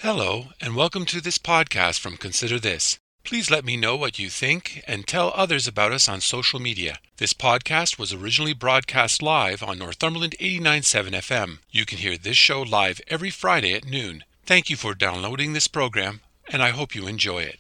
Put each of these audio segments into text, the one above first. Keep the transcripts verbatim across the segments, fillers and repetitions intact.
Hello, and welcome to this podcast from Consider This. Please let me know what you think and tell others about us on social media. This podcast was originally broadcast live on Northumberland eighty-nine point seven F M. You can hear this show live every Friday at noon. Thank you for downloading this program, and I hope you enjoy it.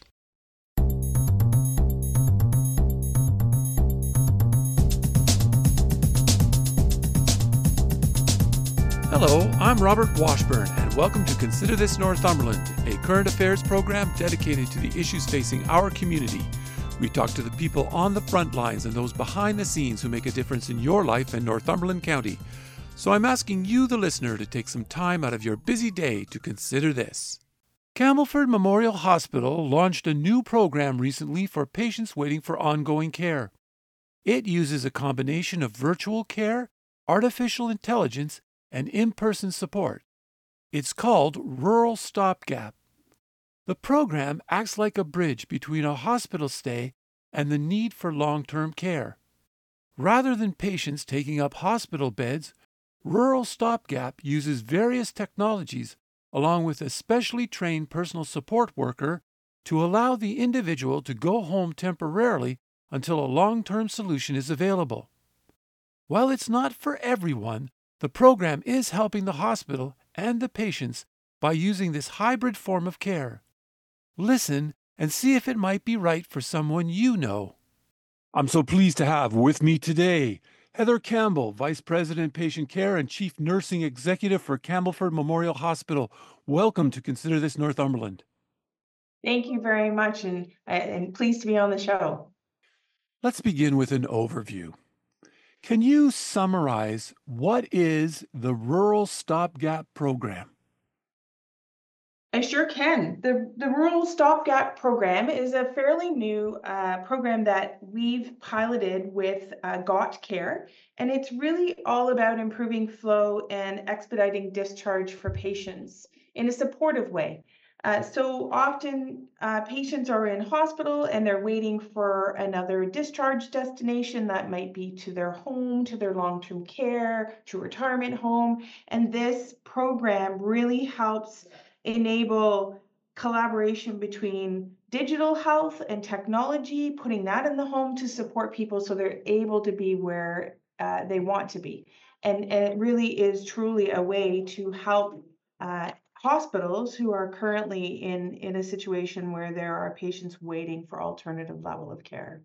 Hello, I'm Robert Washburn, and welcome to Consider This Northumberland, a current affairs program dedicated to the issues facing our community. We talk to the people on the front lines and those behind the scenes who make a difference in your life in Northumberland County. So I'm asking you, the listener, to take some time out of your busy day to consider this. Campbellford Memorial Hospital launched a new program recently for patients waiting for ongoing care. It uses a combination of virtual care, artificial intelligence, and in-person support. It's called Rural Stopgap. The program acts like a bridge between a hospital stay and the need for long-term care. Rather than patients taking up hospital beds, Rural Stopgap uses various technologies along with a specially trained personal support worker to allow the individual to go home temporarily until a long-term solution is available. While it's not for everyone, the program is helping the hospital and the patients by using this hybrid form of care. Listen and see if it might be right for someone you know. I'm so pleased to have with me today Heather Campbell, Vice President Patient Care and Chief Nursing Executive for Campbellford Memorial Hospital. Welcome to Consider This Northumberland. Thank you very much, and, and pleased to be on the show. Let's begin with an overview. Can you summarize what is the Rural Stopgap Program? I sure can. The, the Rural Stopgap Program is a fairly new uh, program that we've piloted with uh, G O T Care, and it's really all about improving flow and expediting discharge for patients in a supportive way. Uh, so often uh, patients are in hospital and they're waiting for another discharge destination that might be to their home, to their long-term care, to retirement home. And this program really helps enable collaboration between digital health and technology, putting that in the home to support people so they're able to be where uh, they want to be. And, and it really is truly a way to help uh, hospitals who are currently in, in a situation where there are patients waiting for alternative level of care.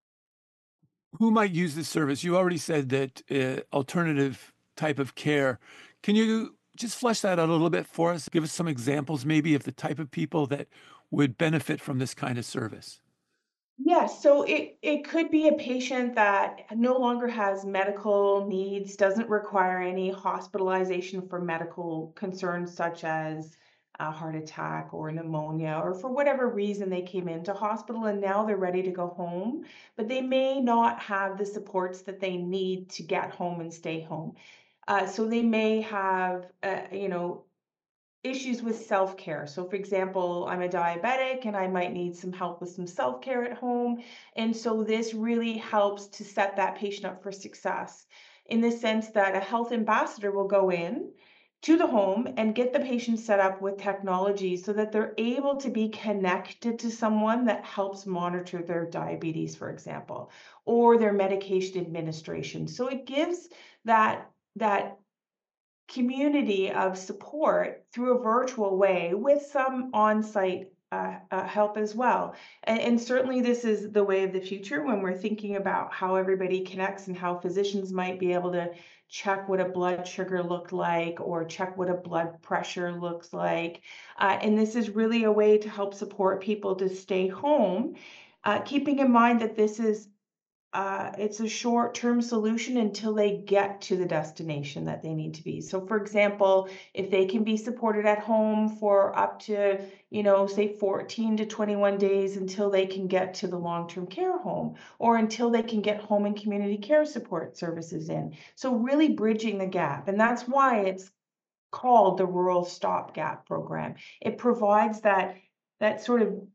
Who might use this service? You already said that uh, alternative type of care. Can you just flesh that out a little bit for us? Give us some examples maybe of the type of people that would benefit from this kind of service. Yes, so it, it could be a patient that no longer has medical needs, doesn't require any hospitalization for medical concerns such as a heart attack or pneumonia, or for whatever reason they came into hospital and now they're ready to go home, but they may not have the supports that they need to get home and stay home. Uh, so they may have, uh, you know, issues with self-care. So for example, I'm a diabetic and I might need some help with some self-care at home. And so this really helps to set that patient up for success in the sense that a health ambassador will go in to the home and get the patient set up with technology so that they're able to be connected to someone that helps monitor their diabetes, for example, or their medication administration. So it gives that that community of support through a virtual way with some on-site uh, uh, help as well. And, and certainly this is the way of the future when we're thinking about how everybody connects and how physicians might be able to check what a blood sugar looked like or check what a blood pressure looks like. Uh, and this is really a way to help support people to stay home, uh, keeping in mind that this is uh, it's a short-term solution until they get to the destination that they need to be. So, for example, if they can be supported at home for up to, you know, say fourteen to twenty-one days until they can get to the long-term care home or until they can get home and community care support services in. So really bridging the gap. And that's why it's called the Rural Stopgap Program. It provides that that sort of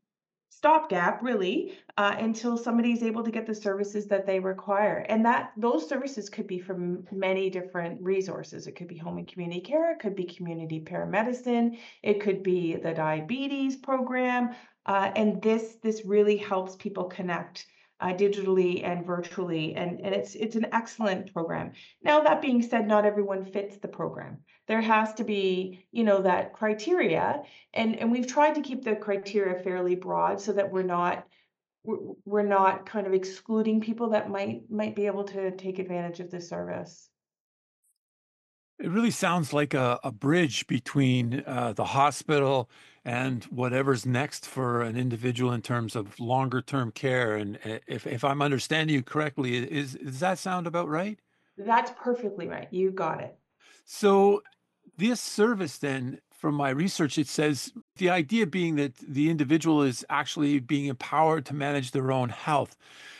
stopgap really, uh, until somebody's able to get the services that they require. And that those services could be from many different resources. It could be home and community care, it could be community paramedicine, it could be the diabetes program. Uh, and this this really helps people connect uh, digitally and virtually. And, and it's it's an excellent program. Now, that being said, not everyone fits the program. There has to be, you know, that criteria, and and we've tried to keep the criteria fairly broad so that we're not we're, we're not kind of excluding people that might might be able to take advantage of this service. It really sounds like a, a bridge between uh, the hospital and whatever's next for an individual in terms of longer term care. And uh, if, if I'm understanding you correctly, is, does that sound about right? That's perfectly right. You got it. So, this service, then, from my research, it says the idea being that the individual is actually being empowered to manage their own health.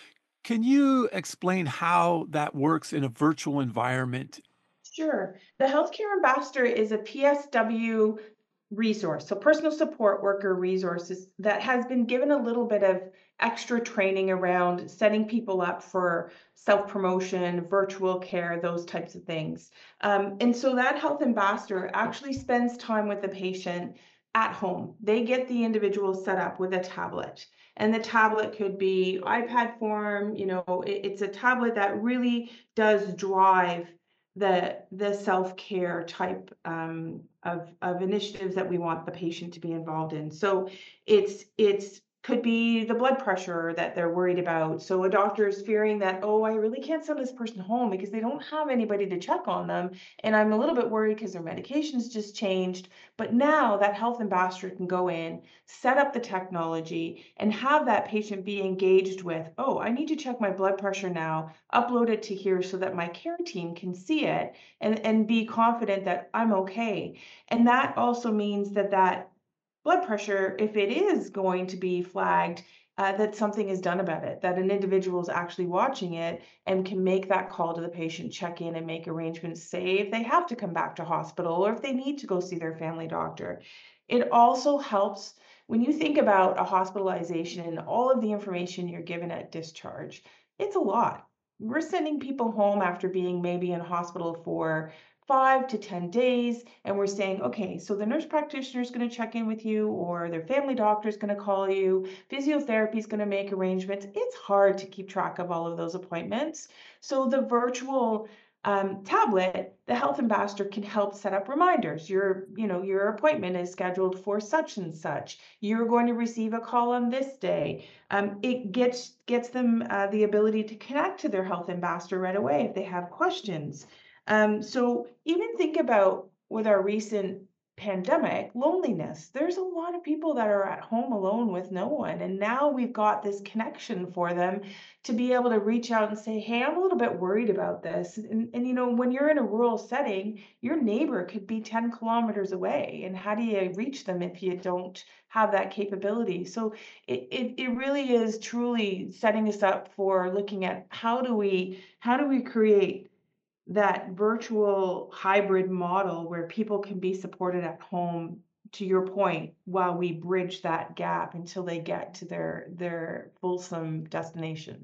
Can you explain how that works in a virtual environment? Sure. The healthcare ambassador is a P S W resource, so personal support worker resources that has been given a little bit of extra training around setting people up for self promotion, virtual care, those types of things. Um, and so that health ambassador actually spends time with the patient at home. They get the individual set up with a tablet. And the tablet could be iPad form, you know, it- it's a tablet that really does drive the the self-care type um, of of initiatives that we want the patient to be involved in. So it's it's could be the blood pressure that they're worried about. So a doctor is fearing that, oh, I really can't send this person home because they don't have anybody to check on them. And I'm a little bit worried because their medications just changed. But now that health ambassador can go in, set up the technology, and have that patient be engaged with, oh, I need to check my blood pressure now, upload it to here so that my care team can see it and, and be confident that I'm okay. And that also means that that blood pressure, if it is going to be flagged, uh, that something is done about it, that an individual is actually watching it and can make that call to the patient, check in and make arrangements, say if they have to come back to hospital or if they need to go see their family doctor. It also helps when you think about a hospitalization and all of the information you're given at discharge. It's a lot. We're sending people home after being maybe in hospital for five to ten days, and we're saying, okay, so the nurse practitioner is going to check in with you, or their family doctor is going to call you, physiotherapy is going to make arrangements. It's hard to keep track of all of those appointments. So the virtual um, tablet, the health ambassador can help set up reminders. Your, you know, your appointment is scheduled for such and such. You're going to receive a call on this day. Um, it gets gets them uh, the ability to connect to their health ambassador right away if they have questions. Um, so even think about with our recent pandemic, loneliness. There's a lot of people that are at home alone with no one. And now we've got this connection for them to be able to reach out and say, hey, I'm a little bit worried about this. And, and you know, when you're in a rural setting, your neighbor could be ten kilometers away. And how do you reach them if you don't have that capability? So it, it, it really is truly setting us up for looking at how do we how do we create that virtual hybrid model where people can be supported at home, to your point, while we bridge that gap until they get to their their fulsome destination.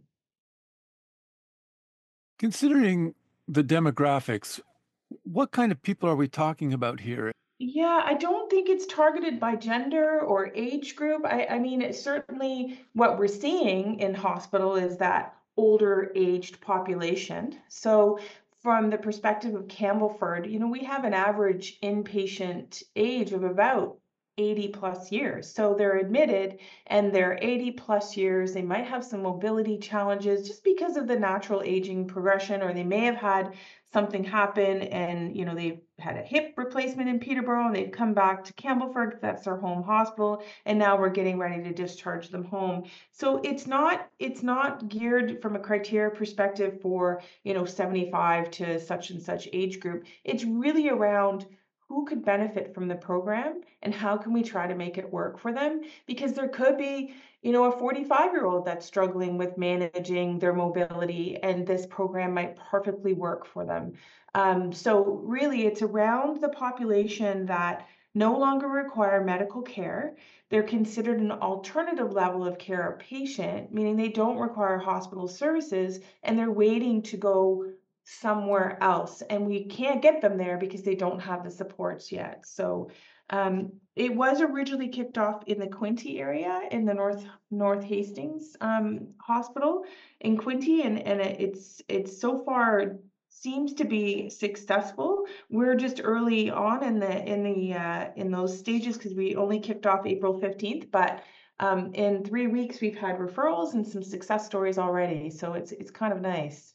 Considering the demographics, what kind of people are we talking about here? Yeah, I don't think it's targeted by gender or age group. I, I mean, it's certainly what we're seeing in hospital is that older aged population. So, from the perspective of Campbellford, you know, we have an average inpatient age of about eighty plus years. So they're admitted and they're eighty plus years. They might have some mobility challenges just because of the natural aging progression, or they may have had something happen and you know they've had a hip replacement in Peterborough and they've come back to Campbellford, that's their home hospital, and now we're getting ready to discharge them home. So it's not it's not geared from a criteria perspective for you know seventy-five to such and such age group. It's really around who could benefit from the program and how can we try to make it work for them, because there could be you know a forty-five year old that's struggling with managing their mobility and this program might perfectly work for them. Um, so really it's around the population that no longer require medical care. They're considered an alternative level of care or patient, meaning they don't require hospital services and they're waiting to go somewhere else. And we can't get them there because they don't have the supports yet. So um, it was originally kicked off in the Quinte area in the North North Hastings um, Hospital in Quinte, and and it- it's it's so far seems to be successful. We're just early on in the in the uh, in those stages because we only kicked off April fifteenth, but um, in three weeks we've had referrals and some success stories already. So it's it's kind of nice.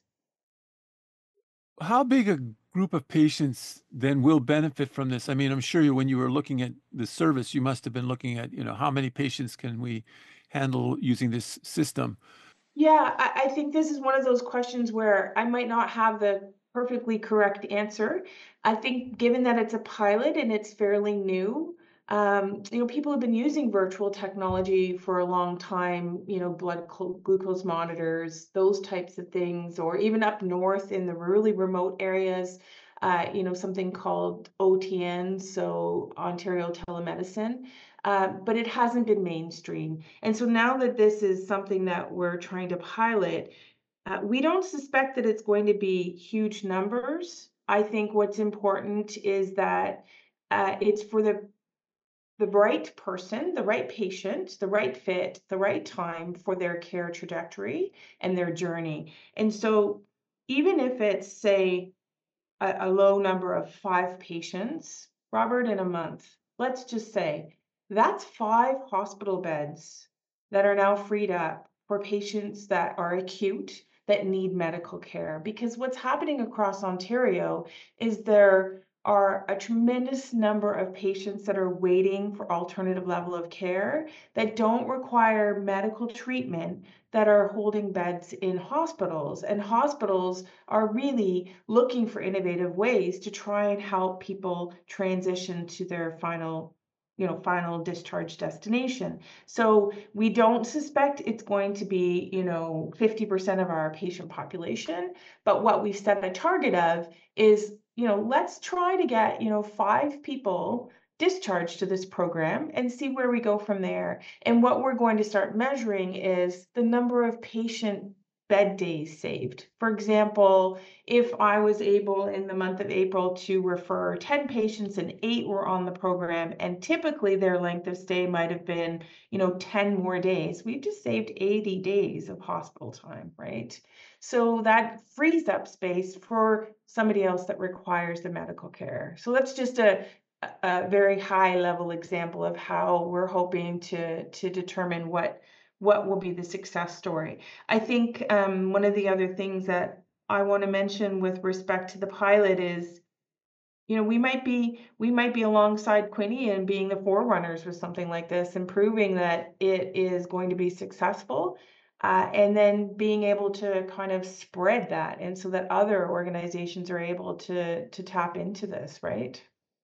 How big a group of patients then will benefit from this? I mean, I'm sure you, when you were looking at the service, you must have been looking at, you know, how many patients can we handle using this system? Yeah, I, I think this is one of those questions where I might not have the perfectly correct answer. I think given that it's a pilot and it's fairly new, um, you know, people have been using virtual technology for a long time, you know, blood glu- glucose monitors, those types of things, or even up north in the really remote areas, uh, you know, something called O T N, so Ontario Telemedicine. Uh, but it hasn't been mainstream. And so now that this is something that we're trying to pilot, uh, we don't suspect that it's going to be huge numbers. I think what's important is that uh, it's for the the right person, the right patient, the right fit, the right time for their care trajectory and their journey. And so, even if it's say a, a low number of five patients, Robert, in a month, let's just say that's five hospital beds that are now freed up for patients that are acute, that need medical care. Because what's happening across Ontario is there are a tremendous number of patients that are waiting for alternative level of care that don't require medical treatment that are holding beds in hospitals. And hospitals are really looking for innovative ways to try and help people transition to their final you know final discharge destination. So we don't suspect it's going to be you know fifty percent of our patient population, but what we've set a target of is you know let's try to get you know five people discharged to this program and see where we go from there. And what we're going to start measuring is the number of patient bed days saved. For example, if I was able in the month of April to refer ten patients and eight were on the program, and typically their length of stay might have been, you know, ten more days, we've just saved eighty days of hospital time, right? So that frees up space for somebody else that requires the medical care. So that's just a, a very high level example of how we're hoping to to determine what what will be the success story. I think um, one of the other things that I want to mention with respect to the pilot is, you know, we might be we might be alongside Quinny and being the forerunners with something like this and proving that it is going to be successful. Uh, and then being able to kind of spread that and so that other organizations are able to to tap into this, right?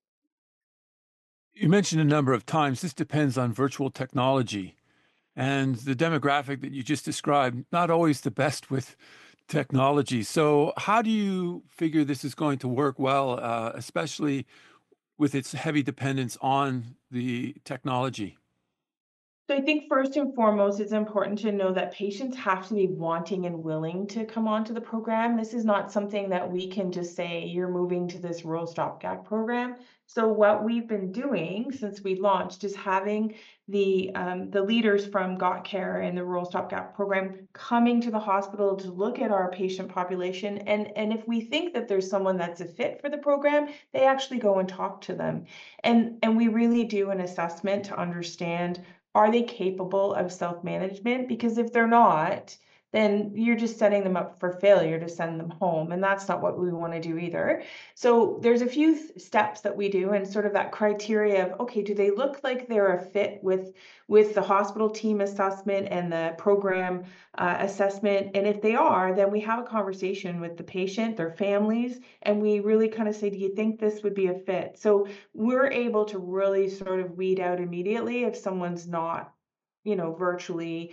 You mentioned a number of times this depends on virtual technology and the demographic that you just described, not always the best with technology. So, how do you figure this is going to work well, uh, especially with its heavy dependence on the technology? So I think first and foremost, it's important to know that patients have to be wanting and willing to come onto the program. This is not something that we can just say, you're moving to this rural stopgap program. So what we've been doing since we launched is having the um, the leaders from Got Care and the rural stopgap program coming to the hospital to look at our patient population. And, and if we think that there's someone that's a fit for the program, they actually go and talk to them. And, and we really do an assessment to understand, are they capable of self-management? Because if they're not, then you're just setting them up for failure to send them home. And that's not what we want to do either. So there's a few th- steps that we do and sort of that criteria of, okay, do they look like they're a fit with, with the hospital team assessment and the program uh, assessment? And if they are, then we have a conversation with the patient, their families, and we really kind of say, do you think this would be a fit? So we're able to really sort of weed out immediately if someone's not, you know, virtually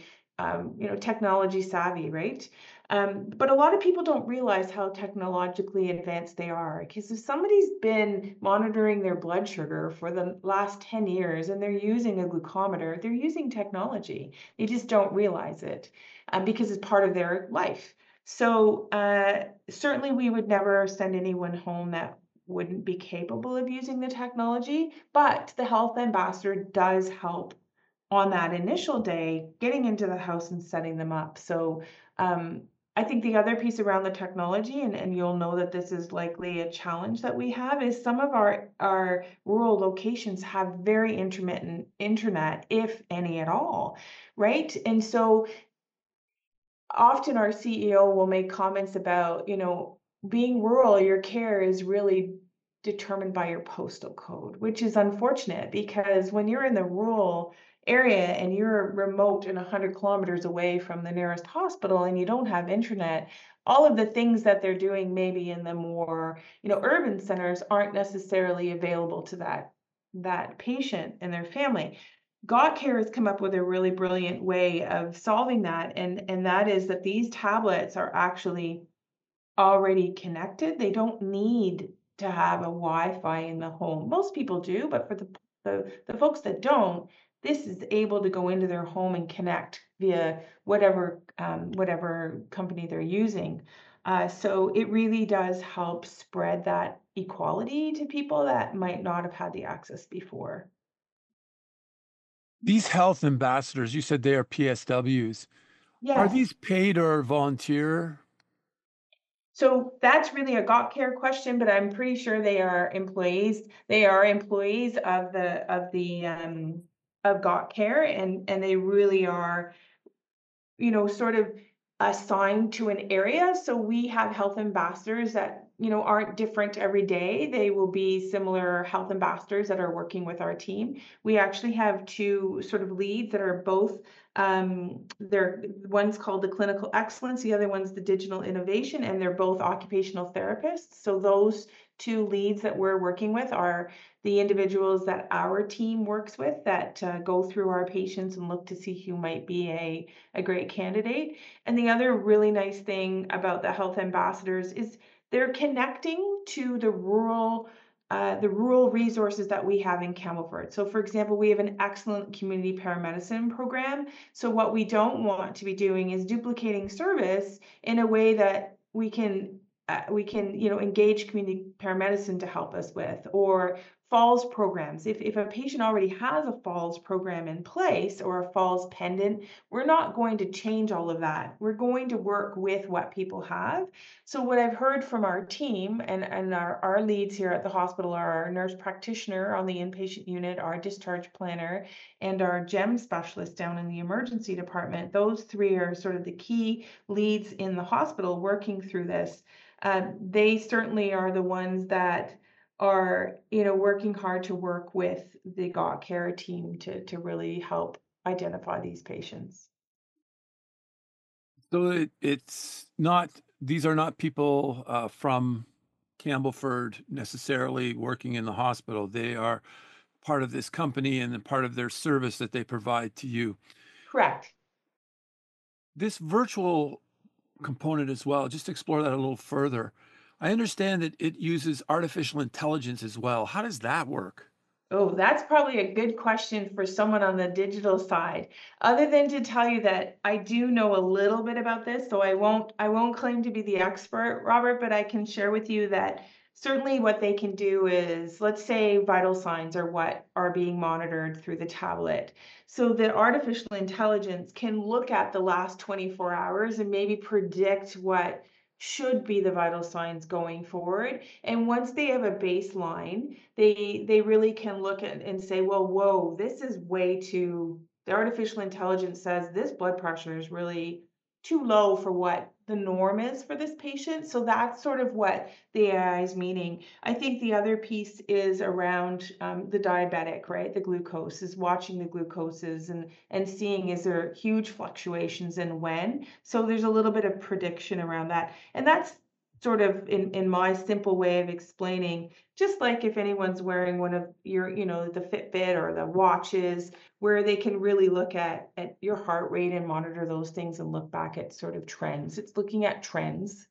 um, you know, technology savvy, right? Um, but a lot of people don't realize how technologically advanced they are. Because if somebody's been monitoring their blood sugar for the last ten years and they're using a glucometer, they're using technology. They just don't realize it um, because it's part of their life. So uh, certainly we would never send anyone home that wouldn't be capable of using the technology, but the health ambassador does help on that initial day, getting into the house and setting them up. So um, I think the other piece around the technology, and, and you'll know that this is likely a challenge that we have, is some of our, our rural locations have very intermittent internet, if any at all, right? And so often our C E O will make comments about, you know, being rural, your care is really determined by your postal code, which is unfortunate because when you're in the rural area and you're remote and one hundred kilometers away from the nearest hospital and you don't have internet, all of the things that they're doing maybe in the more, you know, urban centers aren't necessarily available to that that patient and their family. GotCare has come up with a really brilliant way of solving that, and and that is that these tablets are actually already connected. They don't need to have a Wi-Fi in the home. Most people do, but for the the, the folks that don't, this is able to go into their home and connect via whatever um, whatever company they're using. Uh, so it really does help spread that equality to people that might not have had the access before. These health ambassadors, you said they are P S Ws. Are Yes. these paid or volunteer? So that's really a got care question, but I'm pretty sure they are employees. They are employees of the of the um of got care, and and they really are, you know, sort of assigned to an area. So we have health ambassadors that, you know, aren't different every day. They will be similar health ambassadors that are working with our team. We actually have two sort of leads that are both, um, they're one's called the clinical excellence, the other one's the digital innovation, and they're both occupational therapists. So those two leads that we're working with are the individuals that our team works with that uh, go through our patients and look to see who might be a a great candidate. And the other really nice thing about the health ambassadors is they're connecting to the rural uh, the rural resources that we have in Campbellford. So, for example, we have an excellent community paramedicine program. So, what we don't want to be doing is duplicating service in a way that we can uh, we can you know engage community paramedicine to help us with, or falls programs. If if a patient already has a falls program in place or a falls pendant, we're not going to change all of that. We're going to work with what people have. So what I've heard from our team and, and our, our leads here at the hospital are our nurse practitioner on the inpatient unit, our discharge planner, and our GEM specialist down in the emergency department. Those three are sort of the key leads in the hospital working through this. Um, they certainly are the ones that are, you know, working hard to work with the Got Care team to to really help identify these patients. So it, it's not, these are not people uh, from Campbellford necessarily working in the hospital. They are part of this company and a part of their service that they provide to you. Correct. This virtual component as well, just explore that a little further. I understand that it uses artificial intelligence as well. How does that work? Oh, that's probably a good question for someone on the digital side. Other than to tell you that I do know a little bit about this, so I won't I won't claim to be the expert, Robert, but I can share with you that certainly what they can do is, let's say vital signs are what are being monitored through the tablet. So the artificial intelligence can look at the last twenty-four hours and maybe predict what should be the vital signs going forward. And once they have a baseline, they they really can look at and say, well, whoa, this is way too, the artificial intelligence says this blood pressure is really too low for what the norm is for this patient. So that's sort of what the A I is meaning. I think the other piece is around um, the diabetic, right? The glucose is watching the glucoses and and seeing is there huge fluctuations and when. So there's a little bit of prediction around that. And that's sort of in in my simple way of explaining, just like if anyone's wearing one of your, you know, the Fitbit or the watches, where they can really look at at your heart rate and monitor those things and look back at sort of trends. It's looking at trends.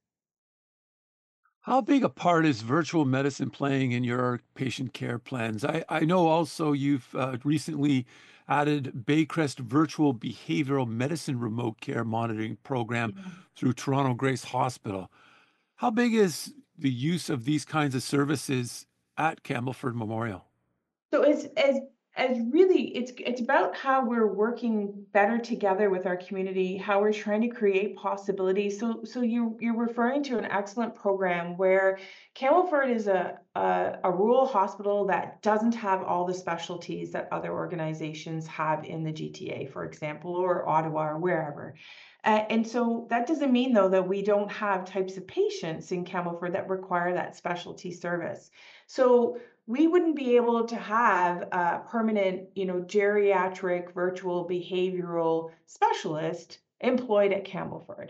How big a part is virtual medicine playing in your patient care plans? I, I know also you've uh, recently added Baycrest Virtual Behavioral Medicine Remote Care Monitoring Program Yeah. through Toronto Grace Hospital. How big is the use of these kinds of services at Campbellford Memorial? So as as as really it's it's about how we're working better together with our community, how we're trying to create possibilities. So so you you're referring to an excellent program where Campbellford is a, a a rural hospital that doesn't have all the specialties that other organizations have in the G T A, for example, or Ottawa or wherever. Uh, and so that doesn't mean though that we don't have types of patients in Campbellford that require that specialty service. So we wouldn't be able to have a permanent, you know, geriatric virtual behavioral specialist employed at Campbellford.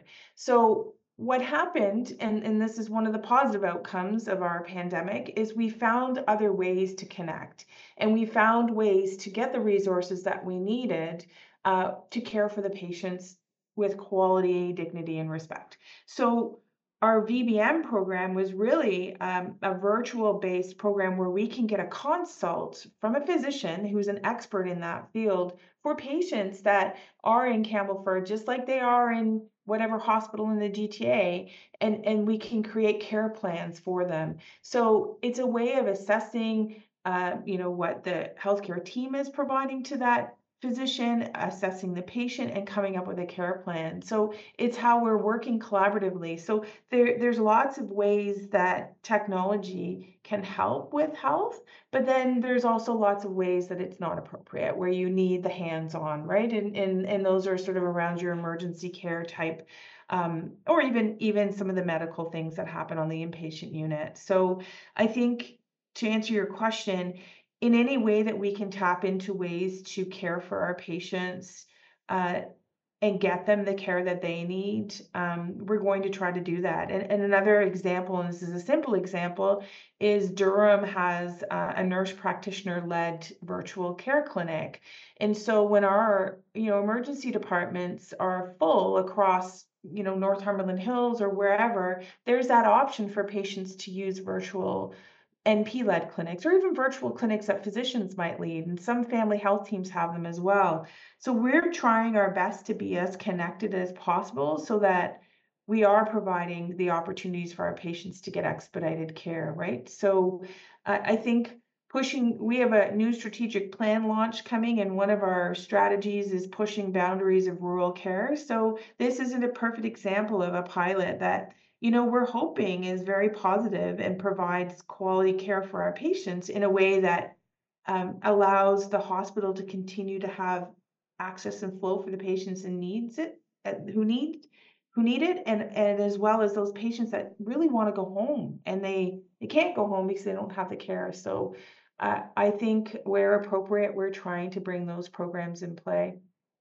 So what happened, and, and this is one of the positive outcomes of our pandemic, is we found other ways to connect and we found ways to get the resources that we needed uh, to care for the patients with quality, dignity, and respect. So our V B M program was really um, a virtual based program where we can get a consult from a physician who's an expert in that field for patients that are in Campbellford, just like they are in whatever hospital in the G T A, and, and we can create care plans for them. So it's a way of assessing, uh, you know, what the healthcare team is providing to that physician, assessing the patient, and coming up with a care plan. So it's how we're working collaboratively. So there, there's lots of ways that technology can help with health, but then there's also lots of ways that it's not appropriate, where you need the hands-on, right? And and and those are sort of around your emergency care type, um, or even even some of the medical things that happen on the inpatient unit. So I think to answer your question, in any way that we can tap into ways to care for our patients, uh, and get them the care that they need, um, we're going to try to do that. And, and another example, and this is a simple example, is Durham has uh, a nurse practitioner-led virtual care clinic. And so when our, you know, emergency departments are full across, you know, Northumberland Hills or wherever, there's that option for patients to use virtual N P-led clinics or even virtual clinics that physicians might lead, and some family health teams have them as well. So we're trying our best to be as connected as possible so that we are providing the opportunities for our patients to get expedited care, right? So I I think pushing, we have a new strategic plan launch coming, and one of our strategies is pushing boundaries of rural care. So this isn't a perfect example of a pilot that, you know, we're hoping is very positive and provides quality care for our patients in a way that um, allows the hospital to continue to have access and flow for the patients and needs it uh, who need who need it, and and as well as those patients that really want to go home and they they can't go home because they don't have the care. So uh, I think where appropriate, we're trying to bring those programs in play.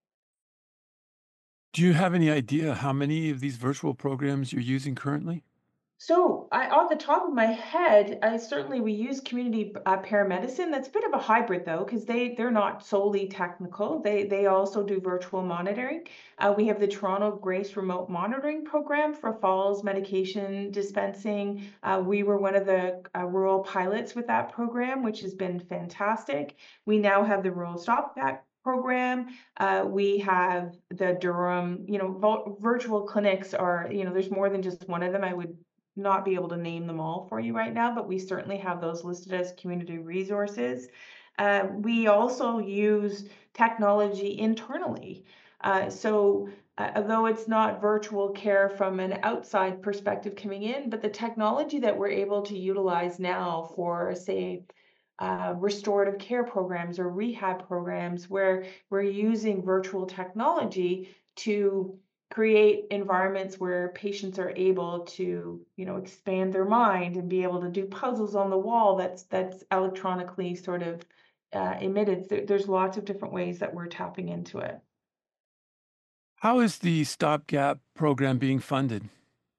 Do you have any idea how many of these virtual programs you're using currently? So, I off the top of my head, I certainly we use community uh, paramedicine. That's a bit of a hybrid though, because they they're not solely technical. They they also do virtual monitoring. Uh, we have the Toronto Grace Remote Monitoring Program for falls medication dispensing. Uh, we were one of the uh, rural pilots with that program, which has been fantastic. We now have the Rural Stop Back program. Uh, we have the Durham, you know, vol- virtual clinics are, you know, there's more than just one of them. I would not be able to name them all for you right now, but we certainly have those listed as community resources. Uh, we also use technology internally. Uh, so, uh, although it's not virtual care from an outside perspective coming in, but the technology that we're able to utilize now for, say, uh, restorative care programs or rehab programs, where we're using virtual technology to create environments where patients are able to, you know, expand their mind and be able to do puzzles on the wall that's that's electronically sort of uh, emitted. There, there's lots of different ways that we're tapping into it. How is the stopgap program being funded?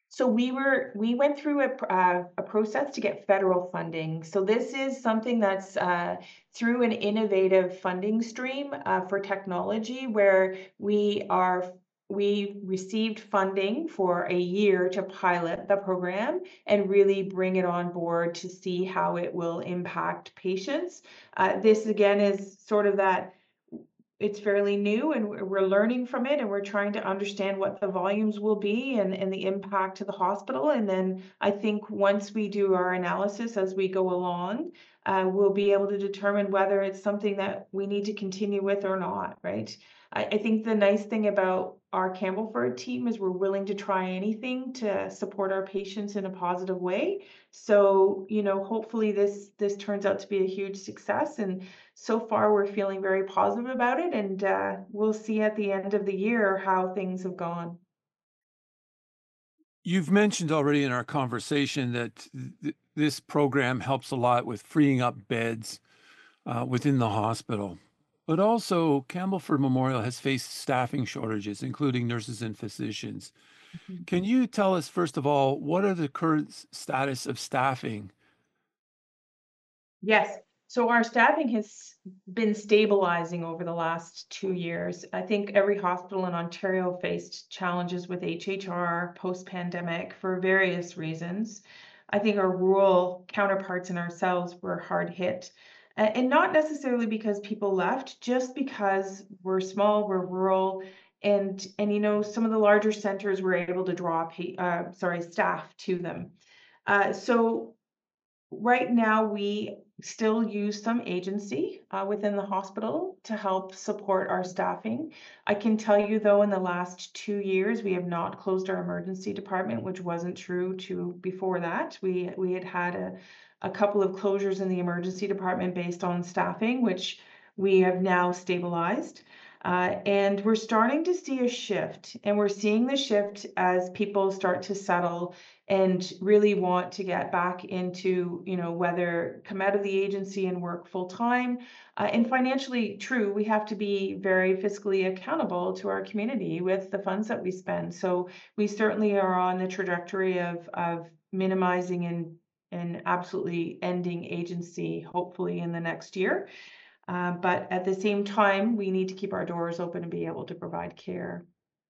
So we were we went through a, pr- uh, a process to get federal funding. So this is something that's uh, through an innovative funding stream uh, for technology, where we are we received funding for a year to pilot the program and really bring it on board to see how it will impact patients. Uh, this again is sort of that it's fairly new and we're we're learning from it and we're trying to understand what the volumes will be and, and the impact to the hospital. And then I think once we do our analysis as we go along, uh, we'll be able to determine whether it's something that we need to continue with or not, right? I, I think the nice thing about our Campbellford team is we're willing to try anything to support our patients in a positive way. So, you know, hopefully this this turns out to be a huge success. And so far we're feeling very positive about it, and uh, we'll see at the end of the year how things have gone. You've mentioned already in our conversation that th- this program helps a lot with freeing up beds uh, within the hospital. But also, Campbellford Memorial has faced staffing shortages, including nurses and physicians. Mhm. Can you tell us, first of all, what are the current s- status of staffing? Yes. So our staffing has been stabilizing over the last two years. I think every hospital in Ontario faced challenges with H H R post-pandemic for various reasons. I think our rural counterparts and ourselves were hard hit. a- And not necessarily because people left, just because we're small, we're rural, and and you know some of the larger centers were able to draw pa- uh, sorry staff to them. Uh, so Right now, we still use some agency uh, within the hospital to help support our staffing. I can tell you, though, in the last two years, we have not closed our emergency department, which wasn't true to before that. We we had had a, a couple of closures in the emergency department based on staffing, which we have now stabilized. Uh, and we're starting to see a shift, and we're seeing the shift as people start to settle and really want to get back into, you know, whether come out of the agency and work full time. Uh, and financially, true, we have to be very fiscally accountable to our community with the funds that we spend. So we certainly are on the trajectory of of minimizing and and absolutely ending agency, hopefully in the next year. Uh, but at the same time, we need to keep our doors open and be able to provide care.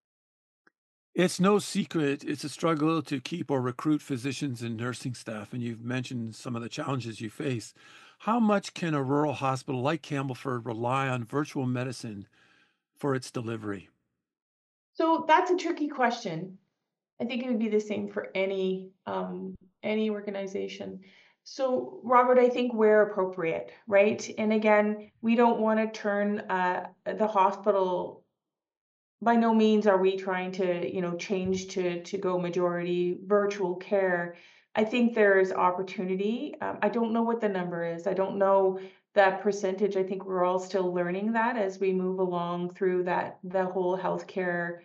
It's no secret, it's a struggle to keep or recruit physicians and nursing staff, and you've mentioned some of the challenges you face. How much can a rural hospital like Campbellford rely on virtual medicine for its delivery? So that's a tricky question. I think it would be the same for any um, any organization. So, Robert, I think where appropriate, right? And again, we don't want to turn uh, the hospital. By no means are we trying to, you know, change to to go majority virtual care. I think there's opportunity. Um, I don't know what the number is. I don't know that percentage. I think we're all still learning that as we move along through that the whole healthcare,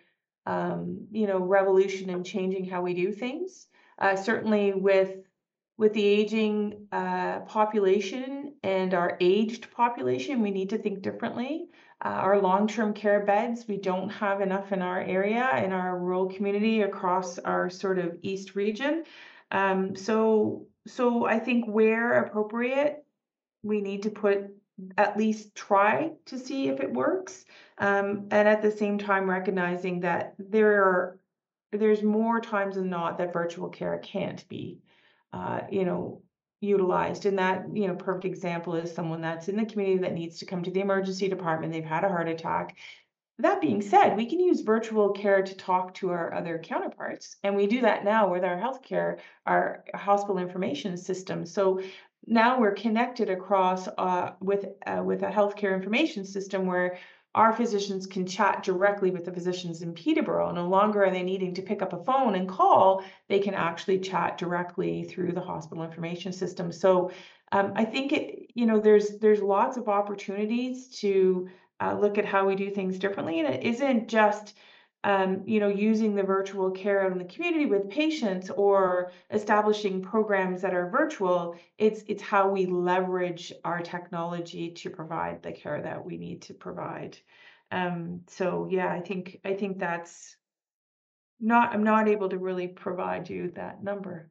um, you know, revolution and changing how we do things. Uh, certainly with with the aging uh, population and our aged population, we need to think differently. Uh, our long-term care beds, we don't have enough in our area, in our rural community across our sort of east region. Um, so, so I think where appropriate, we need to put at least try to see if it works. Um, and at the same time, recognizing that there are there's more times than not that virtual care can't be, uh, you know, utilized. And that, you know, perfect example is someone that's in the community that needs to come to the emergency department. They've had a heart attack. That being said, we can use virtual care to talk to our other counterparts, and we do that now with our healthcare, our hospital information system. So now we're connected across uh, with uh, with a healthcare information system where our physicians can chat directly with the physicians in Peterborough. No longer are they needing to pick up a phone and call; they can actually chat directly through the hospital information system. So um, I think it, you know, there's there's lots of opportunities to uh, look at how we do things differently. And it isn't just, um, you know, using the virtual care out in the community with patients or establishing programs that are virtual. It's it's how we leverage our technology to provide the care that we need to provide. Um, so yeah, I think I think that's not, I'm not able to really provide you that number.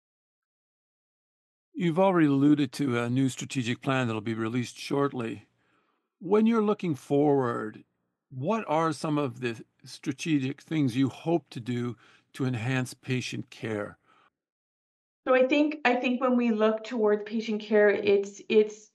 You've already alluded to a new strategic plan that'll be released shortly. When you're looking forward, what are some of the strategic things you hope to do to enhance patient care? So I think I think when we look toward patient care, it's it's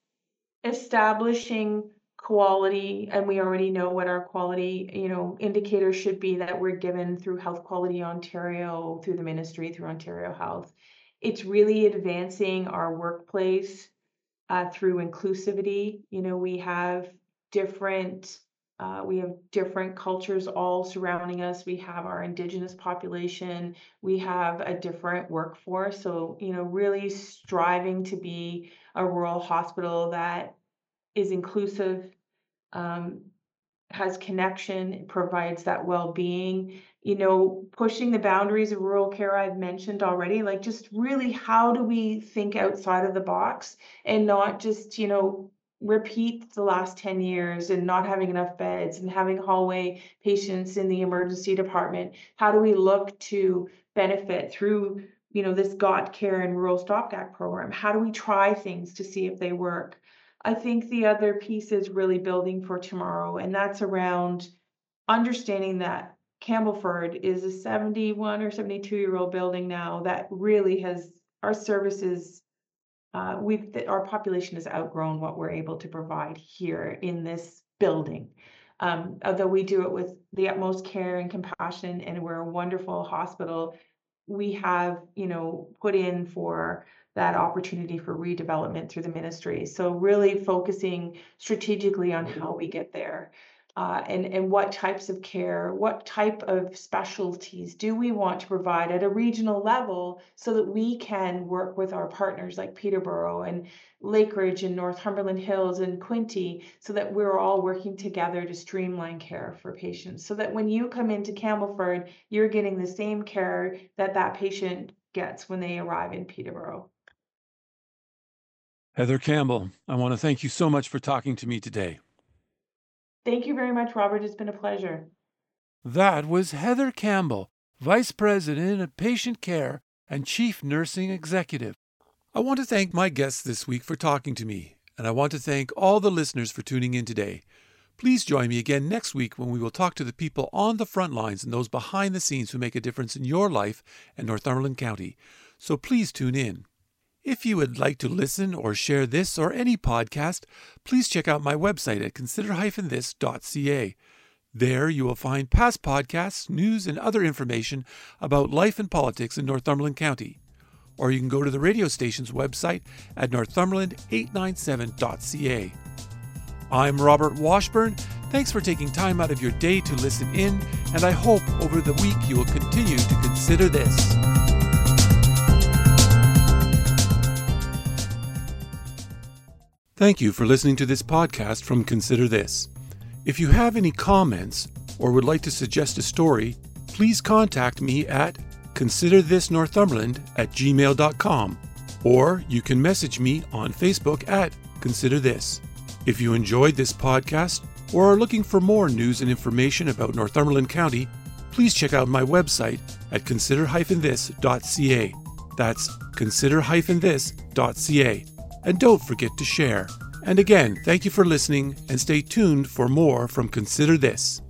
establishing quality, and we already know what our quality, you know, indicators should be that we're given through Health Quality Ontario, through the ministry, through Ontario Health. It's really advancing our workplace uh, through inclusivity. You know, we have different uh, we have different cultures all surrounding us. We have our Indigenous population. We have a different workforce. So, you know, really striving to be a rural hospital that is inclusive, um, has connection, provides that well-being, you know, pushing the boundaries of rural care I've mentioned already, like just really how do we think outside of the box and not just, you know, repeat the last ten years and not having enough beds and having hallway patients in the emergency department. How do we look to benefit through, you know, this Got Care and Rural Stopgap program? How do we try things to see if they work? I think the other piece is really building for tomorrow, and that's around understanding that Campbellford is a seventy-one or seventy-two year old building now that really has our services. Uh, we've th- our population has outgrown what we're able to provide here in this building. Um, although we do it with the utmost care and compassion, and we're a wonderful hospital, we have, you know, put in for that opportunity for redevelopment through the ministry. So really focusing strategically on how we get there. Uh, and, and what types of care, what type of specialties do we want to provide at a regional level so that we can work with our partners like Peterborough and Lakeridge and Northumberland Hills and Quinte, so that we're all working together to streamline care for patients, so that when you come into Campbellford, you're getting the same care that that patient gets when they arrive in Peterborough. Heather Campbell, I want to thank you so much for talking to me today. Thank you very much, Robert. It's been a pleasure. That was Heather Campbell, Vice President of Patient Care and Chief Nursing Executive. I want to thank my guests this week for talking to me, and I want to thank all the listeners for tuning in today. Please join me again next week when we will talk to the people on the front lines and those behind the scenes who make a difference in your life and Northumberland County. So please tune in. If you would like to listen or share this or any podcast, please check out my website at consider dash this dot c a. There you will find past podcasts, news, and other information about life and politics in Northumberland County. Or you can go to the radio station's website at northumberland eight ninety-seven dot c a. I'm Robert Washburn. Thanks for taking time out of your day to listen in, and I hope over the week you will continue to consider this. Thank you for listening to this podcast from Consider This. If you have any comments or would like to suggest a story, please contact me at consider this northumberland at gmail dot com, or you can message me on Facebook at Consider This. If you enjoyed this podcast or are looking for more news and information about Northumberland County, please check out my website at consider dash this dot c a. That's consider dash this dot c a. And don't forget to share. And again, thank you for listening, and stay tuned for more from Consider This.